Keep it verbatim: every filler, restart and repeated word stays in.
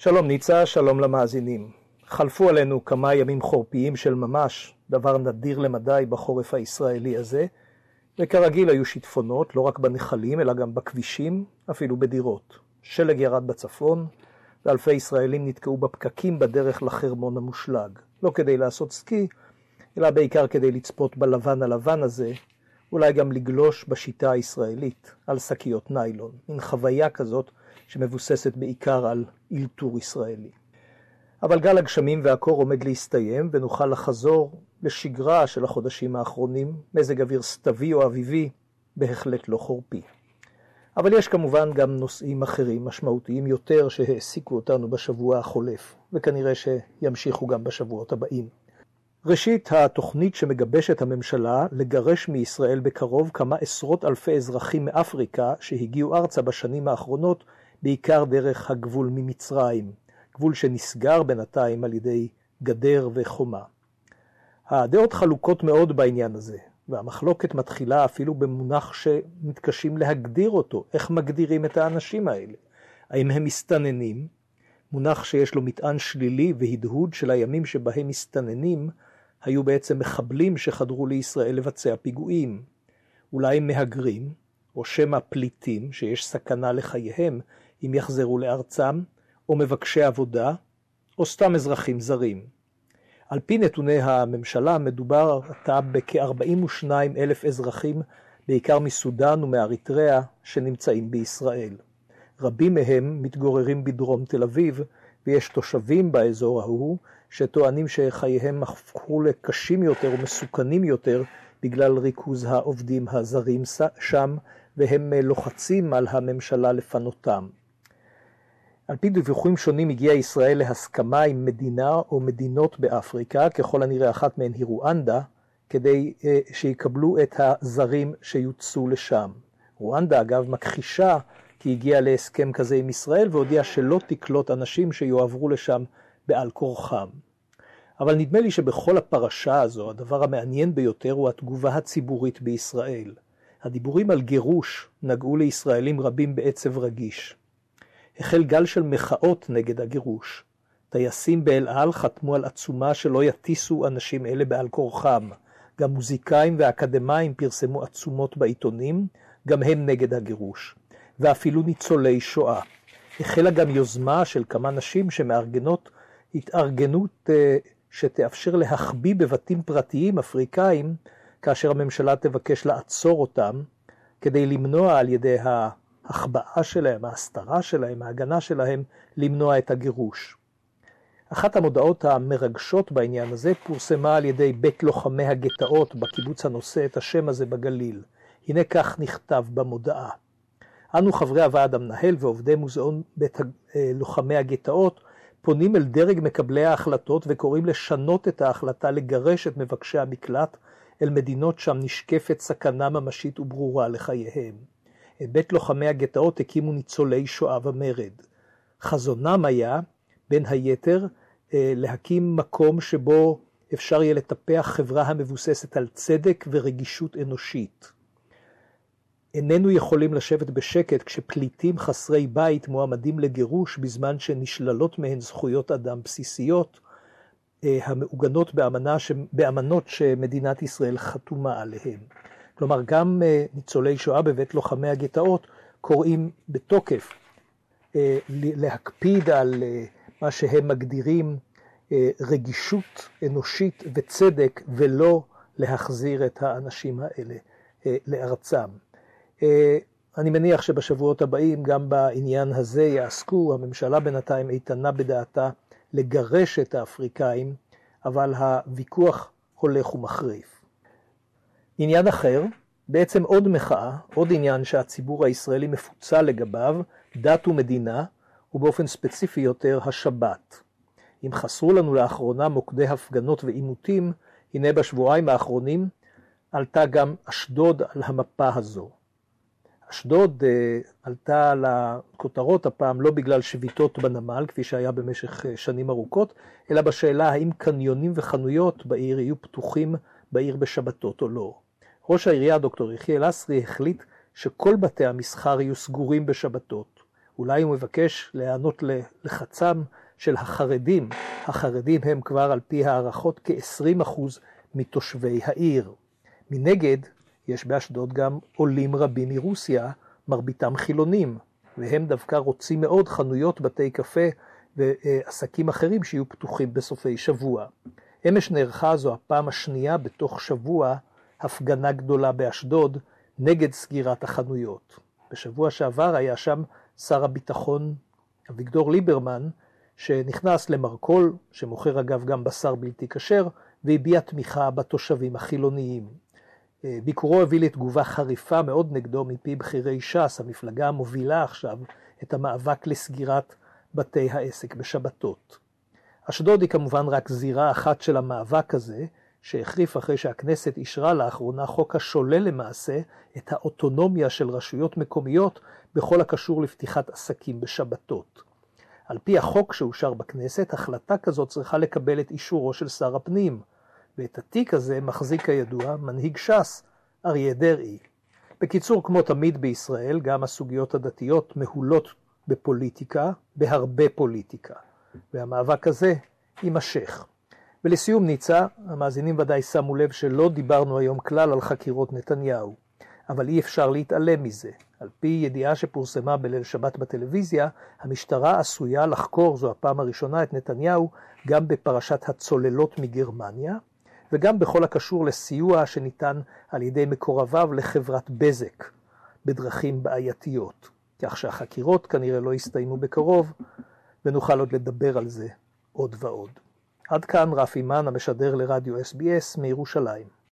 שלום ניצה, שלום למאזינים. חלפו עלינו כמה ימים חורפיים של ממש, דבר נדיר למדי בחורף הישראלי הזה, וכרגיל היו שיטפונות, לא רק בנחלים אלא גם בכבישים, אפילו בדירות. שלג ירד בצפון, ואלפי ישראלים נתקעו בפקקים בדרך לחרמון המושלג. לא כדי לעשות סקי, אלא בעיקר כדי לצפות בלבן הלבן הזה, אולי גם לגלוש בשיטה הישראלית, על שקיות ניילון. מין חוויה כזאת שמבוססת בעיקר על אילתור ישראלי. אבל גל הגשמים והקור עומד להסתיים, ונוכל לחזור לשגרה של החודשים האחרונים, מזג אוויר סתווי או אביבי, בהחלט לא חורפי. אבל יש כמובן גם נושאים אחרים משמעותיים יותר שהעסיקו אותנו בשבוע החולף, וכנראה שימשיכו גם בשבועות הבאים. ראשית, התוכנית שמגבשת הממשלה לגרש מישראל בקרוב כמה עשרות אלפי אזרחים מאפריקה שהגיעו ארצה בשנים האחרונות, בעיקר דרך הגבול ממצרים, גבול שנסגר בינתיים על ידי גדר וחומה. הדעות חלוקות מאוד בעניין הזה, והמחלוקת מתחילה אפילו במונח שמתקשים להגדיר אותו. איך מגדירים את האנשים האלה? האם הם מסתננים? מונח שיש לו מטען שלילי והדהוד של הימים שבהם מסתננים היו בעצם מחבלים שחדרו לישראל לבצע פיגועים. אולי מהגרים, או שמא פליטים שיש סכנה לחייהם אם יחזרו לארצם, או מבקשי עבודה, או סתם אזרחים זרים. על פי נתוני הממשלה מדובר עתה בכ-ארבעים ושניים אלף אזרחים, בעיקר מסודן ומאריתריאה, שנמצאים בישראל. רבים מהם מתגוררים בדרום תל אביב, ויש תושבים באזור ההוא שטוענים שחייהם הפכו לקשים יותר ומסוכנים יותר בגלל ריכוז העובדים הזרים שם, והם לוחצים על הממשלה לפנותם. על פי דיווחים שונים הגיעה ישראל להסכמה עם מדינה או מדינות באפריקה, ככל הנראה אחת מהן היא רואנדה, כדי שיקבלו את הזרים שיוצאו לשם. רואנדה אגב מכחישה כי הגיעה להסכם כזה עם ישראל, והודיעה שלא תקלוט אנשים שיועברו לשם בעל כורחם. אבל נדמה לי שבכל הפרשה הזו הדבר המעניין ביותר הוא התגובה הציבורית בישראל. הדיבורים על גירוש נגעו לישראלים רבים בעצב רגיש. החל גל של מחאות נגד הגירוש. טייסים באל על חתמו על עצומה שלא יטיסו אנשים אלה בעל כורחם. גם מוזיקאים ואקדמאים פרסמו עצומות בעיתונים, גם הם נגד הגירוש. ואפילו ניצולי שואה. החלה גם יוזמה של כמה נשים שמארגנות התארגנות שתאפשר להחביא בבתים פרטיים אפריקאים, כאשר הממשלה תבקש לעצור אותם, כדי למנוע על ידי ההחבאה שלהם, ההסתרה שלהם, ההגנה שלהם, למנוע את הגירוש. אחת המודעות המרגשות בעניין הזה פורסמה על ידי בית לוחמי הגטאות בקיבוץ הנושא את השם הזה בגליל. הנה כך נכתב במודעה. אנו חברי הוועד המנהל ועובדי מוזיאון בית לוחמי הגטאות פונים אל דרג מקבלי ההחלטות וקוראים לשנות את ההחלטה לגרש את מבקשי המקלט אל מדינות שם נשקפת סכנה ממשית וברורה לחייהם. את בית לוחמי הגטאות הקימו ניצולי שואה ומרד. חזונם היה, בין היתר, להקים מקום שבו אפשר יהיה לטפח חברה המבוססת על צדק ורגישות אנושית. איננו יכולים לשבת בשקט כשפליטים חסרי בית מועמדים לגירוש בזמן שנשללות מהן זכויות אדם בסיסיות, המעוגנות באמנה ש... באמנות שמדינת ישראל חתומה עליהן. כלומר, גם ניצולי שואה בבית לוחמי הגטאות קוראים בתוקף להקפיד על מה שהם מגדירים רגישות אנושית וצדק, ולא להחזיר את האנשים האלה לארצם. אני מניח שבשבועות הבאים גם בעניין הזה יעסקו. הממשלה בינתיים איתנה בדעתה לגרש את האפריקאים, אבל הוויכוח הולך ומחריף. עניין אחר, בעצם עוד מחאה, עוד עניין שהציבור הישראלי מפוצל לגביו, דת ומדינה, ובאופן ספציפי יותר השבת. אם חסרו לנו לאחרונה מוקדי הפגנות ועימותים, הנה בשבועיים האחרונים עלתה גם אשדוד על המפה הזו. אשדוד uh, עלתה על הכותרות הפעם לא בגלל שביתות בנמל, כפי שהיה במשך uh, שנים ארוכות, אלא בשאלה האם קניונים וחנויות בעיר יהיו פתוחים בעיר בשבתות או לא. ראש העירייה דוקטור יחיאל אסרי החליט שכל בתי המסחר יהיו סגורים בשבתות. אולי הוא מבקש להיענות ללחצם של החרדים. החרדים הם כבר על פי הערכות כ-עשרים אחוז מתושבי העיר. מנגד, יש באשדוד גם עולים רבים מרוסיה, מרביתם חילונים, והם דווקא רוצים מאוד חנויות, בתי קפה ועסקים אחרים שיהיו פתוחים בסופי שבוע. אמש נערכה זו הפעם השנייה בתוך שבוע הפגנה גדולה באשדוד נגד סגירת החנויות. בשבוע שעבר היה שם שר הביטחון אביגדור ליברמן, שנכנס למרכול, שמוכר אגב גם בשר בלתי כשר, והביע תמיכה בתושבים החילוניים. ביקורו הביא לתגובה חריפה מאוד נגדו מפי בכירי ש"ס, המפלגה המובילה עכשיו את המאבק לסגירת בתי העסק בשבתות. אשדוד היא כמובן רק זירה אחת של המאבק הזה, שהחריף אחרי שהכנסת אישרה לאחרונה חוק השולל למעשה את האוטונומיה של רשויות מקומיות בכל הקשור לפתיחת עסקים בשבתות. על פי החוק שאושר בכנסת, החלטה כזאת צריכה לקבל את אישורו של שר הפנים, ואת התיק הזה מחזיק הידוע מנהיג ש"ס, אריה דרעי. בקיצור, כמו תמיד בישראל, גם הסוגיות הדתיות מהולות בפוליטיקה, בהרבה פוליטיקה, והמאבק הזה יימשך. ולסיום ניצה, המאזינים ודאי שמו לב שלא דיברנו היום כלל על חקירות נתניהו, אבל אי אפשר להתעלם מזה. על פי ידיעה שפורסמה בליל שבת בטלוויזיה, המשטרה עשויה לחקור, זו הפעם הראשונה, את נתניהו גם בפרשת הצוללות מגרמניה, וגם בכל הקשור לסיוע שניתן על ידי מקורביו לחברת בזק בדרכים בעייתיות. כך שהחקירות כנראה לא יסתיימו בקרוב, ונוכל עוד לדבר על זה עוד ועוד. עד כאן רפי מן המשדר לרדיו אס בי אס מירושלים.